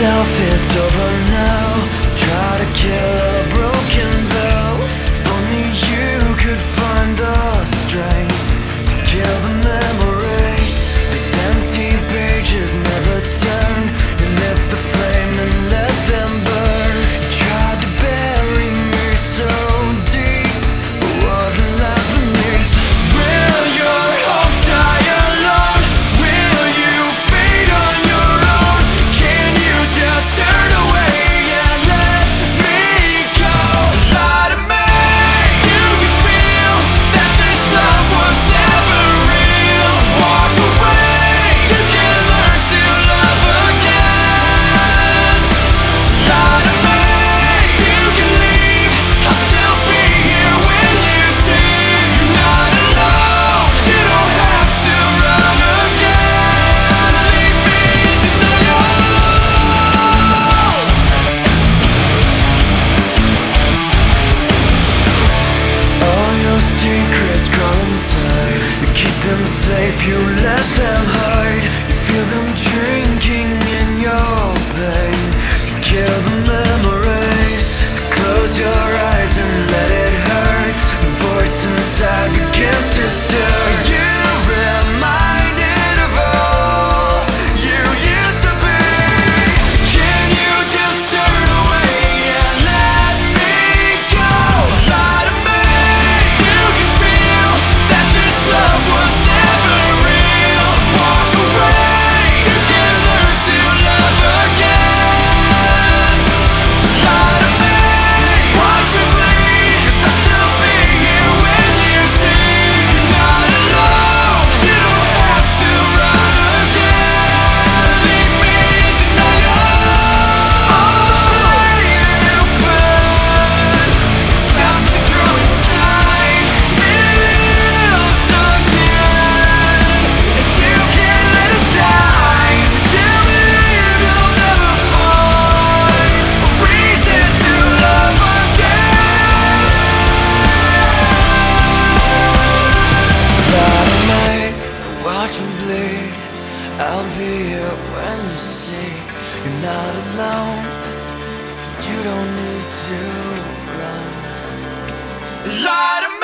yourself, it's over now. Try to kill a broken bow. If only you could find the strength to kill the memories. These empty pages never turn. You lit the flame and let them burn. You tried to bury me so deep, but what lies beneath? Will your hope die alone? Will you fade on your own? Can you just turn away and let me go? Lie to me. You can feel that this love was never real. Walk away. You can learn to love again. Lie to me. You can leave. I'll still be here when you see you're not alone. You don't have to run again. Leave me in denial. All your secrets crawl inside. You keep them safe, you let them hide. You feel them drinking in your pain to kill the memories. So close your eyes and let it hurt. The voice inside begins to stir. You reminded of all you used to be. Can you just turn away and let me go? Lie to me. You can feel that this love was never real. Walk away. You can learn to love again. Lie to me. Watch me bleed, 'cause I'll still be here when you see you're not alone. You don't have to run again. Leave me in denial. All the flame you burn starts to grow inside. It lives again, and you can't let it die. So you believe you'll never find a reason to love again. Lie to me, watch me bleed. I'll be here when you see you're not alone. You don't need to run. Lie to me.